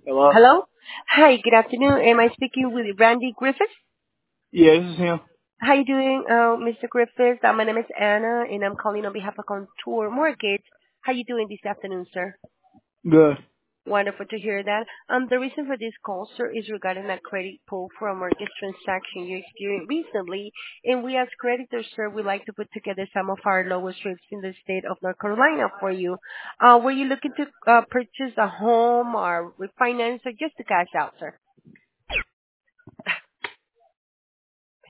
Hello? Hello? Hi, good afternoon. Am I speaking with Randy Griffiths? Yeah, this is him. How you doing, Mr. Griffiths? My name is Anna, and I'm calling on behalf of Contour Mortgage. How you doing this afternoon, sir? Good. Wonderful to hear that. The reason for this call, sir, is regarding a credit pull for a mortgage transaction you experienced recently, and we as creditors, sir, would like to put together some of our lowest rates in the state of North Carolina for you. Were you looking to purchase a home or refinance or just to cash out, sir?